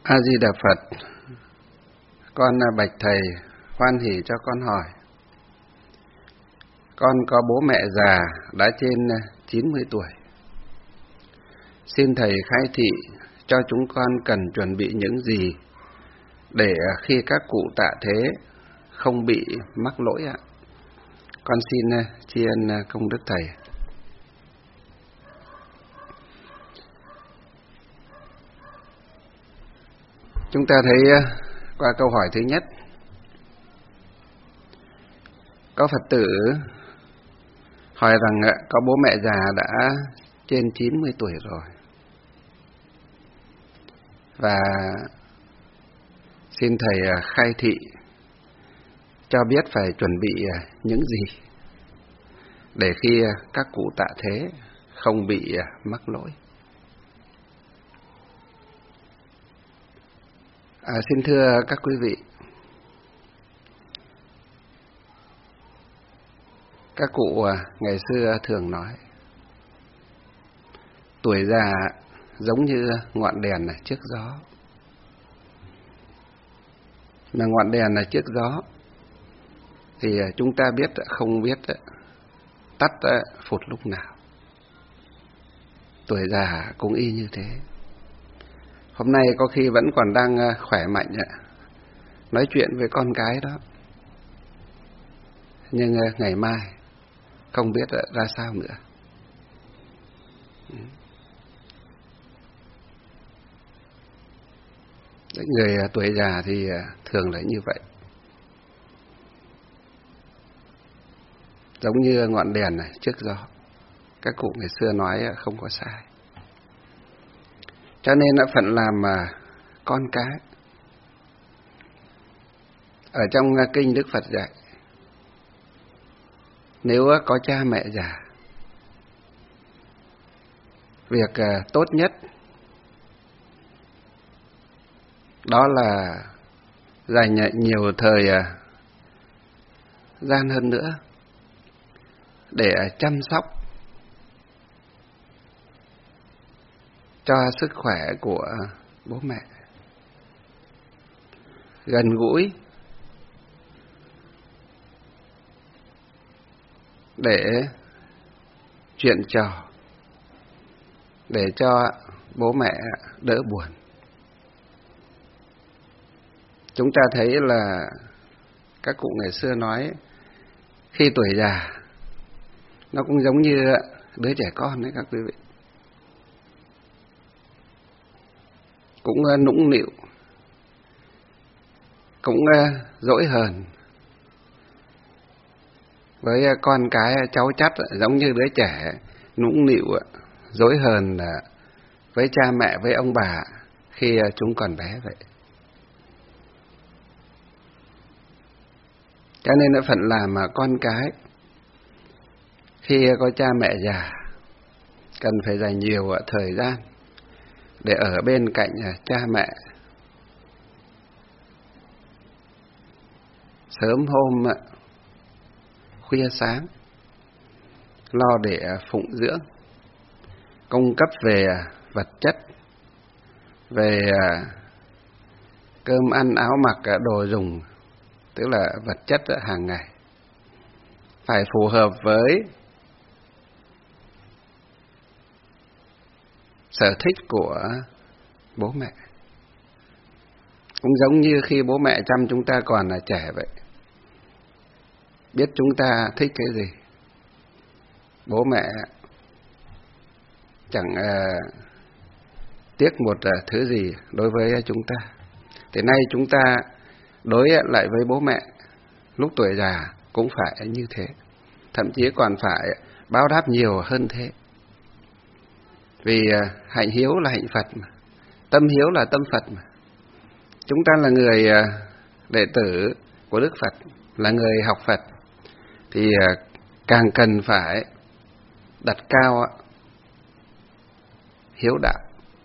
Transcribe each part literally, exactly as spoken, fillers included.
A Di Đà Phật. Con bạch thầy, hoan hỉ cho con hỏi. Con có bố mẹ già đã trên chín mươi tuổi. Xin thầy khai thị cho chúng con cần chuẩn bị những gì để khi các cụ tạ thế không bị mắc lỗi ạ. Con xin tri ân công đức thầy. Chúng ta thấy qua câu hỏi thứ nhất, có Phật tử hỏi rằng có bố mẹ già đã trên chín mươi tuổi rồi, và xin thầy khai thị cho biết phải chuẩn bị những gì để khi các cụ tạ thế không bị mắc lỗi. À, xin thưa các quý vị, các cụ ngày xưa thường nói tuổi già giống như ngọn đèn trước gió. Mà ngọn đèn trước gió thì chúng ta biết không biết tắt phụt lúc nào. Tuổi già cũng y như thế. Hôm nay có khi vẫn còn đang khỏe mạnh nói chuyện với con cái đó, nhưng ngày mai không biết ra sao nữa. Người tuổi già thì thường là như vậy, giống như ngọn đèn này trước gió. Các cụ ngày xưa nói không có sai. Cho nên là phận làm mà con cái. Ở trong kinh Đức Phật dạy, nếu có cha mẹ già, việc tốt nhất đó là dành nhiều thời gian hơn nữa để chăm sóc cho sức khỏe của bố mẹ, gần gũi để chuyện trò, để cho bố mẹ đỡ buồn. Chúng ta thấy là các cụ ngày xưa nói khi tuổi già nó cũng giống như đứa trẻ con đấy các quý vị, cũng nũng nịu, cũng dỗi hờn với con cái cháu chắt, giống như đứa trẻ nũng nịu dỗi hờn với cha mẹ, với ông bà khi chúng còn bé vậy. Cho nên nó phận làm mà con cái khi có cha mẹ già cần phải dành nhiều thời gian để ở bên cạnh cha mẹ, sớm hôm khuya sáng, lo để phụng dưỡng, cung cấp về vật chất, về cơm ăn áo mặc đồ dùng, tức là vật chất hàng ngày, phải phù hợp với sở thích của bố mẹ. Cũng giống như khi bố mẹ chăm chúng ta còn là trẻ vậy, biết chúng ta thích cái gì, bố mẹ chẳng uh, tiếc một uh, thứ gì đối với chúng ta. Thì nay chúng ta đối lại với bố mẹ lúc tuổi già cũng phải như thế, thậm chí còn phải báo đáp nhiều hơn thế. Vì uh, hạnh hiếu là hạnh Phật mà, tâm hiếu là tâm Phật mà. Chúng ta là người uh, đệ tử của Đức Phật, là người học Phật, thì uh, càng cần phải đặt cao uh, hiếu đạo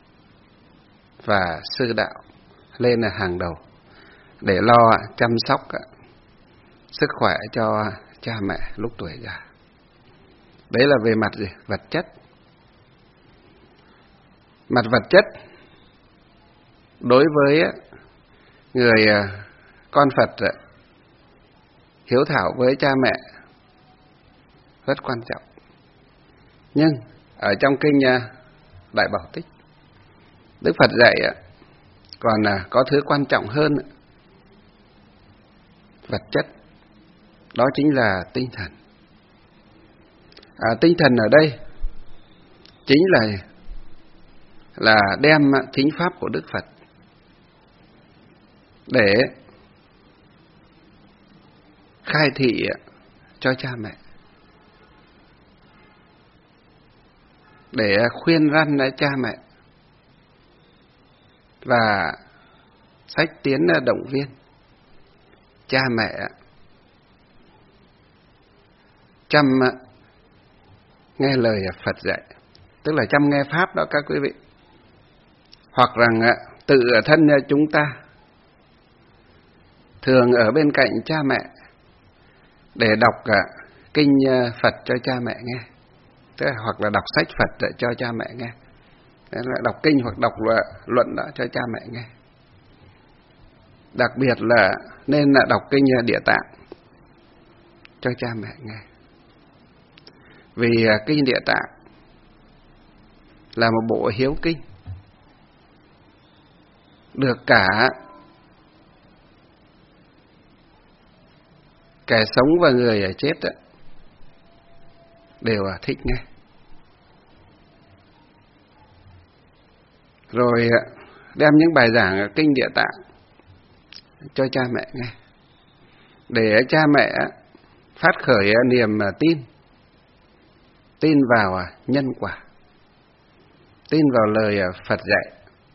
và sư đạo lên là hàng đầu, để lo chăm sóc sức khỏe cho cha mẹ lúc tuổi già. Đấy là về mặt gì? Vật chất. Mặt vật chất đối với người con Phật hiếu thảo với cha mẹ rất quan trọng. Nhưng ở trong kinh Đại Bảo Tích, Đức Phật dạy còn có thứ quan trọng hơn vật chất, đó chính là tinh thần. À, tinh thần ở đây chính là là đem chính pháp của Đức Phật để khai thị cho cha mẹ, để khuyên răn cha mẹ và sách tiến động viên cha mẹ chăm nghe lời Phật dạy, tức là chăm nghe pháp đó các quý vị. Hoặc rằng tự thân chúng ta thường ở bên cạnh cha mẹ để đọc kinh Phật cho cha mẹ nghe, tức là hoặc là đọc sách Phật cho cha mẹ nghe, tức là đọc kinh hoặc đọc luận đó cho cha mẹ nghe. Đặc biệt là nên là đọc kinh Địa Tạng cho cha mẹ nghe, vì kinh Địa Tạng là một bộ hiếu kinh, được cả kẻ sống và người chết đều thích nghe. Rồi đem những bài giảng kinh Địa Tạng cho cha mẹ nghe, để cha mẹ phát khởi niềm tin, tin vào nhân quả, tin vào lời Phật dạy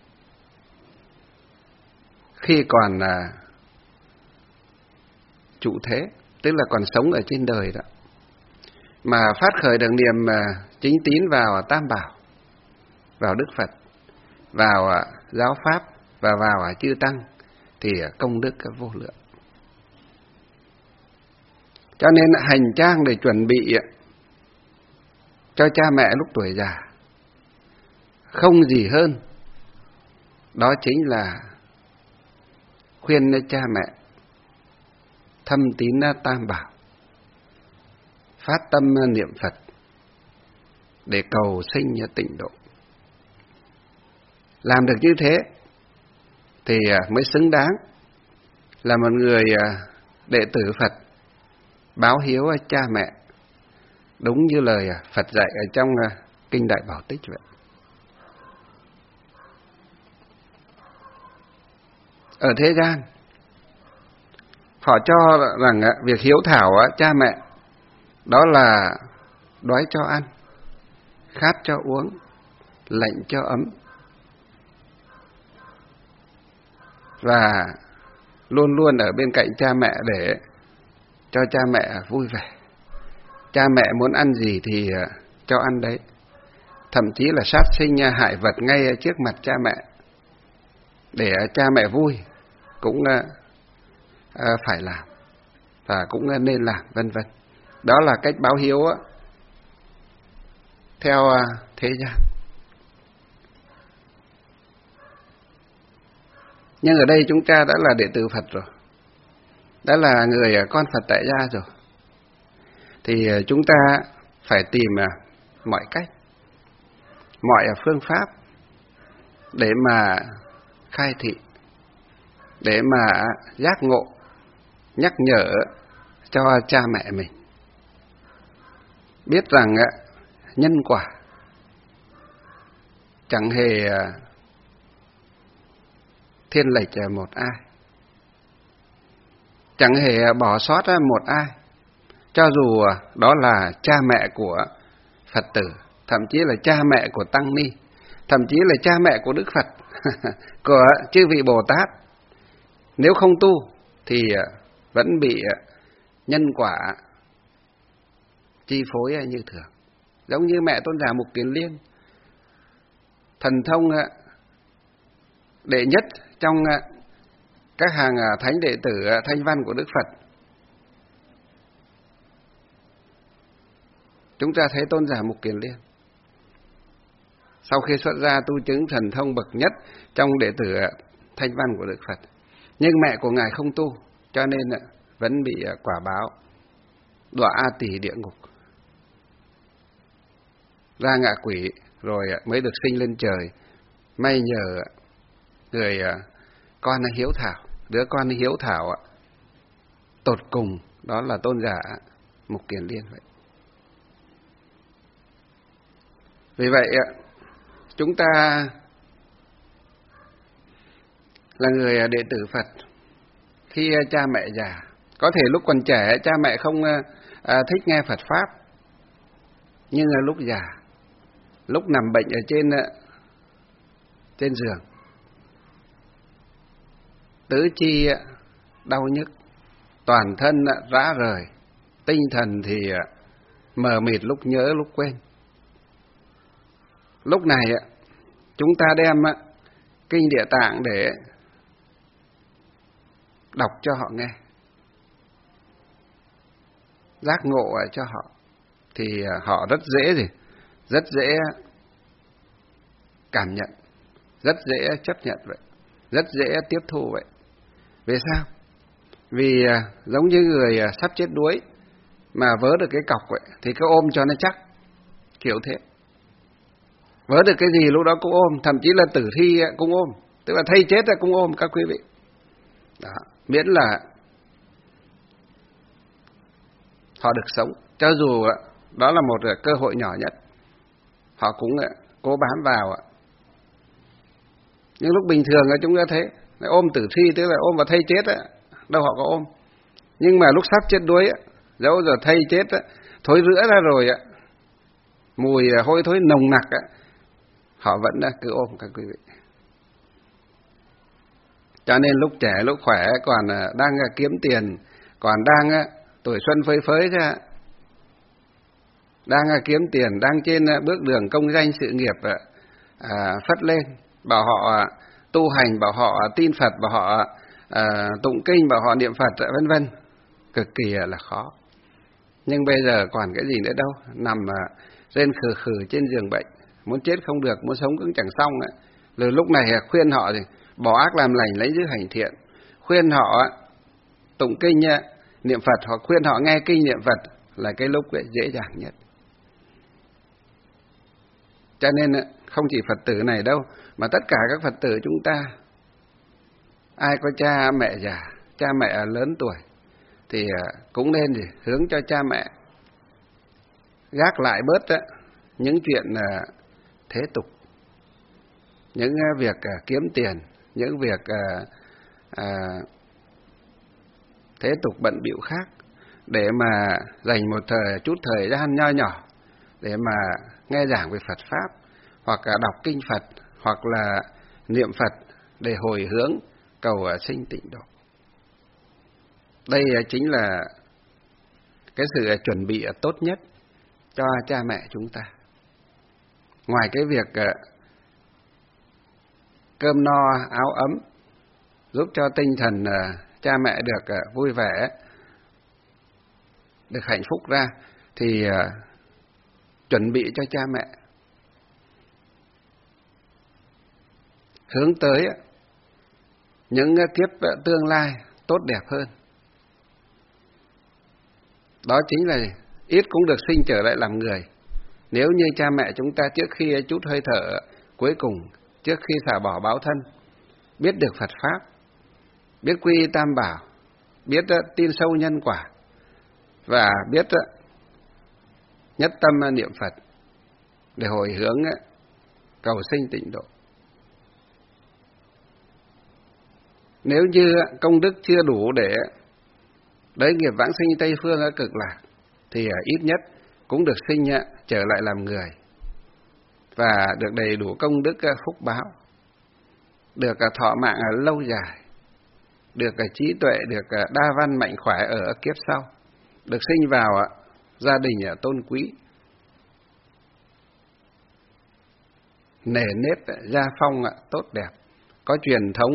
khi còn trụ thế, tức là còn sống ở trên đời đó, mà phát khởi được niềm chính tín vào Tam Bảo, vào Đức Phật, vào giáo pháp và vào chư tăng, thì công đức vô lượng. Cho nên hành trang để chuẩn bị cho cha mẹ lúc tuổi già không gì hơn, đó chính là khuyên cha mẹ thâm tín Tam Bảo, phát tâm niệm Phật để cầu sinh tịnh độ. Làm được như thế thì mới xứng đáng là một người đệ tử Phật báo hiếu cha mẹ, đúng như lời Phật dạy ở trong kinh Đại Bảo Tích vậy. Ở thế gian, họ cho rằng việc hiếu thảo cha mẹ đó là đói cho ăn, khát cho uống, lạnh cho ấm, và luôn luôn ở bên cạnh cha mẹ để cho cha mẹ vui vẻ. Cha mẹ muốn ăn gì thì cho ăn đấy, thậm chí là sát sinh hại vật ngay trước mặt cha mẹ để cha mẹ vui cũng phải làm và cũng nên làm, vân vân. Đó là cách báo hiếu theo thế gian. Nhưng ở đây chúng ta đã là đệ tử Phật rồi, đã là người con Phật tại gia rồi, thì chúng ta phải tìm mọi cách, mọi phương pháp để mà khai thị, để mà giác ngộ, nhắc nhở cho cha mẹ mình biết rằng nhân quả chẳng hề thiên lệch một ai, chẳng hề bỏ sót một ai, cho dù đó là cha mẹ của Phật tử, thậm chí là cha mẹ của Tăng Ni, thậm chí là cha mẹ của Đức Phật, của chư vị Bồ Tát. Nếu không tu thì vẫn bị nhân quả chi phối như thường. Giống như mẹ Tôn giả Mục Kiền Liên, thần thông đệ nhất trong các hàng thánh đệ tử thanh văn của Đức Phật. Chúng ta thấy Tôn giả Mục Kiền Liên sau khi xuất gia tu chứng thần thông bậc nhất trong đệ tử thanh văn của Đức Phật. Nhưng mẹ của Ngài không tu, cho nên vẫn bị quả báo đọa A Tỳ địa ngục, ra ngạ quỷ, rồi mới được sinh lên trời. May nhờ người con hiếu thảo, đứa con hiếu thảo tột cùng, đó là tôn giả Mục Kiền Liên vậy. Vì vậy chúng ta là người đệ tử Phật, khi cha mẹ già, có thể lúc còn trẻ cha mẹ không à, thích nghe Phật pháp, nhưng lúc già, lúc nằm bệnh ở trên trên giường, tứ chi đau nhức, toàn thân rã rời, tinh thần thì mờ mịt, lúc nhớ lúc quên. Lúc này chúng ta đem kinh Địa Tạng để đọc cho họ nghe, giác ngộ cho họ, thì họ rất dễ gì, rất dễ cảm nhận, rất dễ chấp nhận vậy, rất dễ tiếp thu vậy. Vì sao? Vì giống như người sắp chết đuối mà vớ được cái cọc vậy, thì cứ ôm cho nó chắc, kiểu thế. Vớ được cái gì lúc đó cũng ôm, thậm chí là tử thi cũng ôm, tức là thây chết cũng ôm các quý vị. Đó, miễn là họ được sống, cho dù đó là một cơ hội nhỏ nhất, họ cũng cố bám vào. Nhưng lúc bình thường chúng ta thấy ôm tử thi, tức là ôm vào thây chết, đâu họ có ôm. Nhưng mà lúc sắp chết đuối, dẫu giờ thây chết thối rữa ra rồi, mùi hôi thối nồng nặc, họ vẫn cứ ôm các quý vị. Cho nên lúc trẻ, lúc khỏe, còn đang kiếm tiền, còn đang tuổi xuân phơi phới ra, đang kiếm tiền, đang trên bước đường công danh sự nghiệp à, phất lên, bảo họ tu hành, bảo họ tin Phật, bảo họ à, tụng kinh, bảo họ niệm Phật, vân vân, cực kỳ là khó. Nhưng bây giờ còn cái gì nữa đâu, nằm rên khừ khừ trên giường bệnh, muốn chết không được, muốn sống cũng chẳng xong. Rồi lúc này khuyên họ thì bỏ ác làm lành, lấy giữ hành thiện, khuyên họ tụng kinh niệm Phật, hoặc khuyên họ nghe kinh niệm Phật là cái lúc dễ dàng nhất. Cho nên không chỉ Phật tử này đâu, mà tất cả các Phật tử chúng ta, ai có cha mẹ già, cha mẹ lớn tuổi, thì cũng nên gì hướng cho cha mẹ gác lại bớt những chuyện thế tục, những việc kiếm tiền, những việc à, thế tục bận bịu khác, để mà dành một thời, chút thời gian nho nhỏ để mà nghe giảng về Phật pháp, hoặc là đọc kinh Phật, hoặc là niệm Phật để hồi hướng cầu sinh tịnh độ. Đây chính là cái sự chuẩn bị tốt nhất cho cha mẹ chúng ta. Ngoài cái việc cơm no áo ấm, giúp cho tinh thần cha mẹ được vui vẻ, được hạnh phúc ra, thì chuẩn bị cho cha mẹ hướng tới những kiếp tương lai tốt đẹp hơn. Đó chính là ít cũng được sinh trở lại làm người. Nếu như cha mẹ chúng ta trước khi chút hơi thở cuối cùng, trước khi xả bỏ báo thân, biết được Phật pháp, biết quy y Tam Bảo, biết tin sâu nhân quả, và biết nhất tâm niệm Phật để hồi hướng cầu sinh tịnh độ. Nếu như công đức chưa đủ để đới nghiệp vãng sinh Tây Phương ở cực lạc, thì ít nhất cũng được sinh trở lại làm người, và được đầy đủ công đức phúc báo, được thọ mạng lâu dài, được trí tuệ, được đa văn mạnh khỏe ở kiếp sau, được sinh vào gia đình tôn quý, nề nếp gia phong tốt đẹp, có truyền thống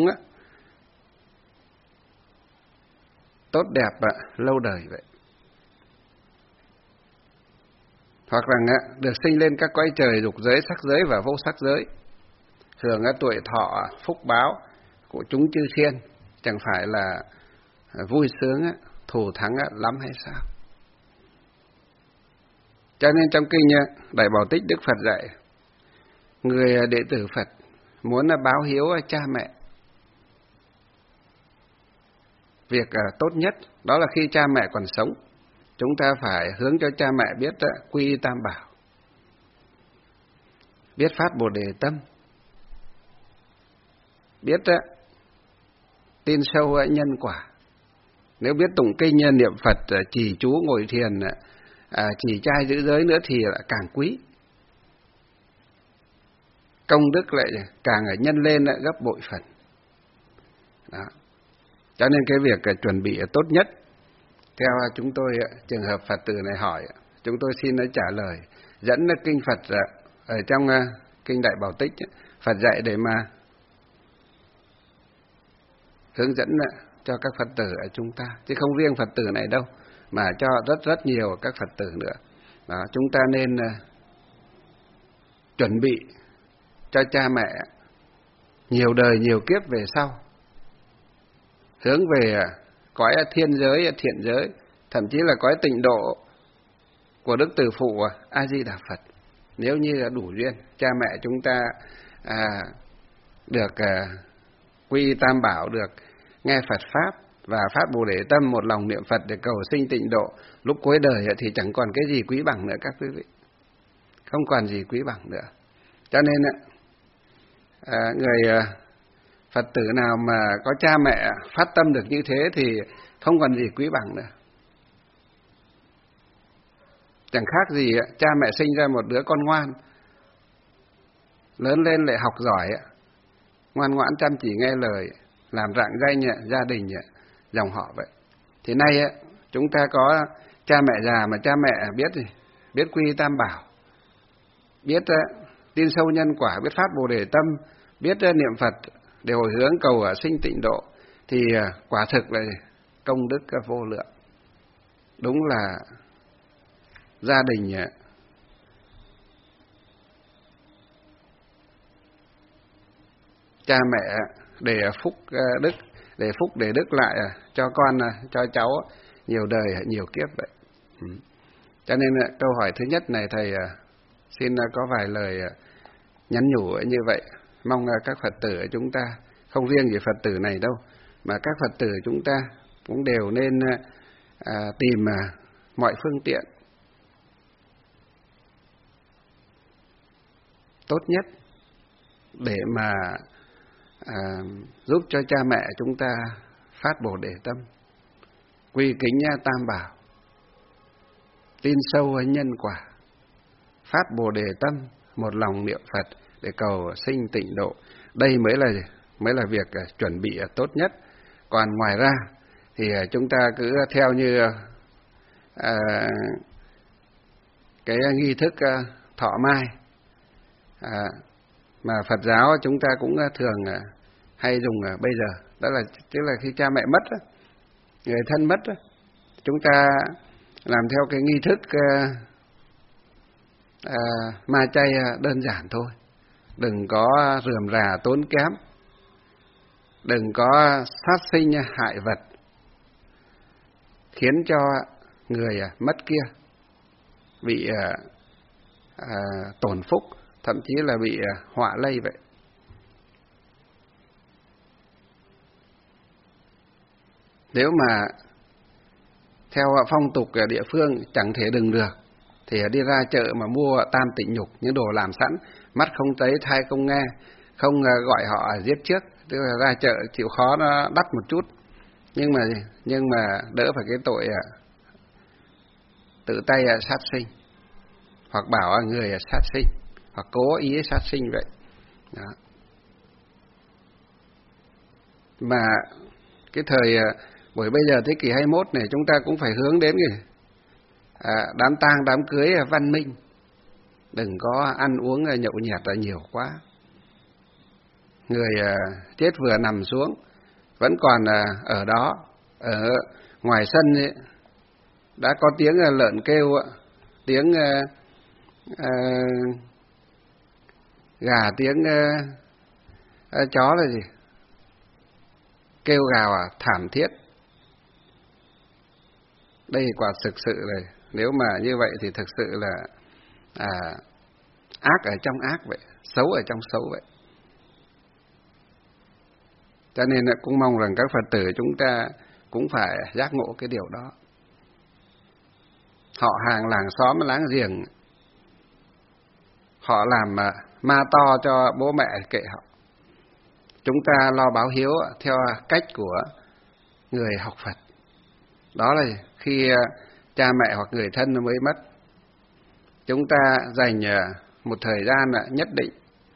tốt đẹp lâu đời vậy. Hoặc là được sinh lên các cõi trời dục giới, sắc giới và vô sắc giới, hưởng tuổi thọ phúc báo của chúng chư thiên chẳng phải là vui sướng thù thắng lắm hay sao? Cho nên trong kinh Đại Bảo Tích Đức Phật dạy, người đệ tử Phật muốn là báo hiếu cha mẹ, việc tốt nhất đó là khi cha mẹ còn sống, chúng ta phải hướng cho cha mẹ biết quy y Tam Bảo, biết phát Bồ Đề tâm, biết tin sâu nhân quả. Nếu biết tụng kinh niệm Phật, trì chú ngồi thiền, à, trì trai giữ giới nữa thì lại càng quý, công đức lại càng nhân lên lại gấp bội phần. Đó. Cho nên cái việc chuẩn bị tốt nhất, theo chúng tôi, trường hợp Phật tử này hỏi, chúng tôi xin trả lời, dẫn kinh Phật ở trong kinh Đại Bảo Tích, Phật dạy để mà hướng dẫn cho các Phật tử ở chúng ta, chứ không riêng Phật tử này đâu, mà cho rất rất nhiều các Phật tử nữa. Đó, chúng ta nên chuẩn bị cho cha mẹ nhiều đời nhiều kiếp về sau, hướng về cõi thiên giới, thiện giới, thậm chí là cõi tịnh độ của Đức Từ Phụ A Di Đà Phật. Nếu như là đủ duyên, cha mẹ chúng ta à, được à, quy Tam Bảo, được nghe Phật pháp và phát Bồ Đề tâm, một lòng niệm Phật để cầu sinh tịnh độ, lúc cuối đời thì chẳng còn cái gì quý bằng nữa các quý vị, không còn gì quý bằng nữa. Cho nên à, người à, Phật tử nào mà có cha mẹ phát tâm được như thế thì không còn gì quý bằng nữa. Chẳng khác gì cha mẹ sinh ra một đứa con ngoan, lớn lên lại học giỏi, ngoan ngoãn chăm chỉ nghe lời, làm rạng danh gia đình dòng họ vậy. Thì nay chúng ta có cha mẹ già mà cha mẹ biết gì, biết quy Tam Bảo, biết tin sâu nhân quả, biết phát Bồ Đề tâm, biết niệm Phật để hồi hướng cầu sinh tịnh độ, thì quả thực là công đức vô lượng. Đúng là gia đình cha mẹ để phúc đức, để phúc để đức lại cho con, cho cháu nhiều đời nhiều kiếp vậy. Cho nên câu hỏi thứ nhất này thầy xin có vài lời nhắn nhủ như vậy. Mong các Phật tử của chúng ta, không riêng gì Phật tử này đâu, mà các Phật tử chúng ta cũng đều nên à, tìm à, mọi phương tiện tốt nhất để mà à, giúp cho cha mẹ chúng ta phát Bồ Đề tâm, quy kính Tam Bảo, tin sâu nhân quả, phát Bồ Đề tâm, một lòng niệm Phật để cầu sinh tịnh độ. Đây mới là mới là việc chuẩn bị tốt nhất. Còn ngoài ra thì chúng ta cứ theo như à, cái nghi thức thọ mai à, mà Phật giáo chúng ta cũng thường hay dùng bây giờ, đó là tức là khi cha mẹ mất, người thân mất, chúng ta làm theo cái nghi thức à, ma chay đơn giản thôi, đừng có rườm rà tốn kém, đừng có sát sinh hại vật khiến cho người mất kia bị à, à, tổn phúc, thậm chí là bị à, họa lây vậy. Nếu mà theo phong tục ở địa phương chẳng thể đừng được thì đi ra chợ mà mua tam tịnh nhục, những đồ làm sẵn, mắt không thấy, tai không nghe, không gọi họ giết trước, tức là ra chợ chịu khó nó đắt một chút, nhưng mà nhưng mà đỡ phải cái tội tự tay sát sinh, hoặc bảo người sát sinh, hoặc cố ý sát sinh vậy. Đó. Mà cái thời buổi bây giờ thế kỷ hai mươi mốt này, chúng ta cũng phải hướng đến cái à, đám tang đám cưới văn minh, đừng có ăn uống nhậu nhẹt là nhiều quá. Người à, chết vừa nằm xuống vẫn còn à, ở đó, ở ngoài sân ấy, đã có tiếng lợn kêu, tiếng à, à, gà, tiếng à, à, chó là gì, kêu gào à, thảm thiết. Đây quả thực sự là, nếu mà như vậy thì thực sự là à, ác ở trong ác vậy, xấu ở trong xấu vậy. Cho nên là cũng mong rằng các Phật tử chúng ta cũng phải giác ngộ cái điều đó. Họ hàng làng xóm láng giềng, họ làm ma to cho bố mẹ kệ họ. Chúng ta lo báo hiếu theo cách của người học Phật. Đó là khi cha mẹ hoặc người thân mới mất, chúng ta dành một thời gian nhất định.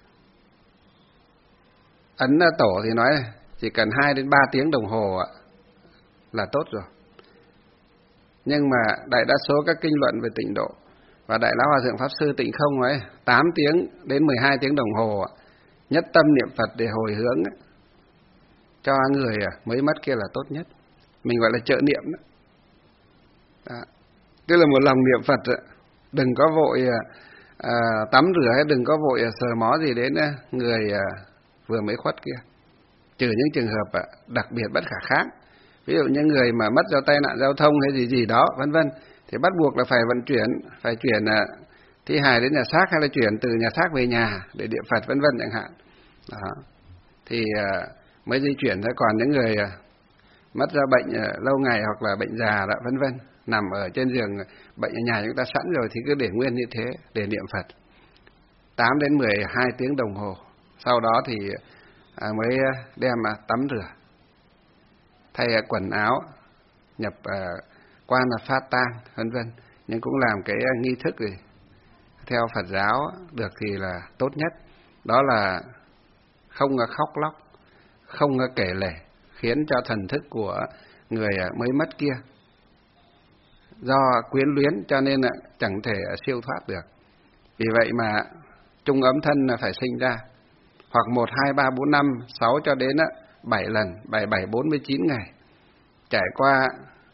Ấn Tổ thì nói chỉ cần hai đến ba tiếng đồng hồ là tốt rồi. Nhưng mà đại đa số các kinh luận về tịnh độ và Đại Lão Hòa Thượng Pháp Sư Tịnh Không nói tám tiếng đến mười hai tiếng đồng hồ nhất tâm niệm Phật để hồi hướng cho người mới mất kia là tốt nhất. Mình gọi là trợ niệm đó. Đó. Tức là một lòng niệm Phật, đừng có vội à, tắm rửa hay đừng có vội sờ mó gì đến người à, vừa mới khuất kia. Trừ những trường hợp à, đặc biệt bất khả kháng. Ví dụ những người mà mất do tai nạn giao thông hay gì gì đó, vân vân, thì bắt buộc là phải vận chuyển, phải chuyển à, thi hài đến nhà xác hay là chuyển từ nhà xác về nhà để niệm Phật, vân vân chẳng hạn. Đó. Thì à, mới di chuyển thôi. Còn những người à, mất do bệnh à, lâu ngày hoặc là bệnh già đó, vân vân, nằm ở trên giường bệnh ở nhà chúng ta sẵn rồi thì cứ để nguyên như thế để niệm Phật tám đến mười hai tiếng đồng hồ. Sau đó thì à, mới đem à, tắm rửa, thay à, quần áo, nhập à, quan là phát tang, vân vân. Nhưng cũng làm cái à, nghi thức gì theo Phật giáo được thì là tốt nhất. Đó là không à, khóc lóc, không à, kể lể, khiến cho thần thức của người à, mới mất kia do quyến luyến cho nên là chẳng thể siêu thoát được. Vì vậy mà chung ấm thân là phải sinh ra, hoặc một, hai, ba, bốn, năm, sáu cho đến bảy lần, bảy, bảy, bốn mươi chín ngày, trải qua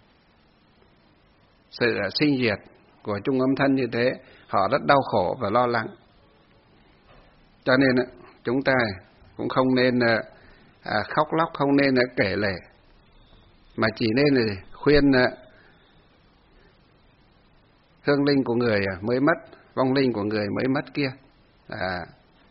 sự sinh diệt của chung ấm thân như thế, họ rất đau khổ và lo lắng. Cho nên chúng ta cũng không nên khóc lóc, không nên kể lể, mà chỉ nên khuyên hương linh của người mới mất, vong linh của người mới mất kia à,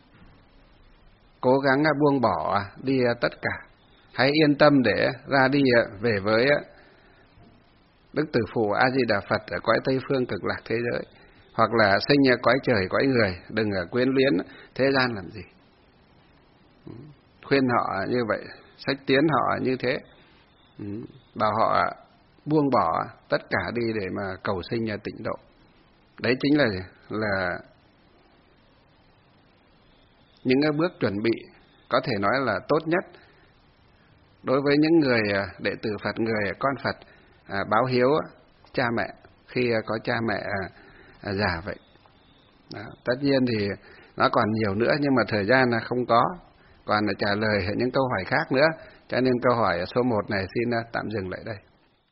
cố gắng buông bỏ đi tất cả, hãy yên tâm để ra đi về với Đức Tử Phụ A Di Đà Phật ở cõi Tây Phương Cực Lạc thế giới, hoặc là sinh cõi trời cõi người, đừng quyến luyến thế gian làm gì. Khuyên họ như vậy, sách tiến họ như thế, bảo họ buông bỏ tất cả đi để mà cầu sinh tịnh độ. Đấy chính là là những cái bước chuẩn bị có thể nói là tốt nhất đối với những người đệ tử Phật, người con Phật à, báo hiếu cha mẹ khi có cha mẹ à, già vậy. Đó. Tất nhiên thì nó còn nhiều nữa nhưng mà thời gian là không có, còn trả lời những câu hỏi khác nữa, cho nên câu hỏi số một này xin tạm dừng lại đây.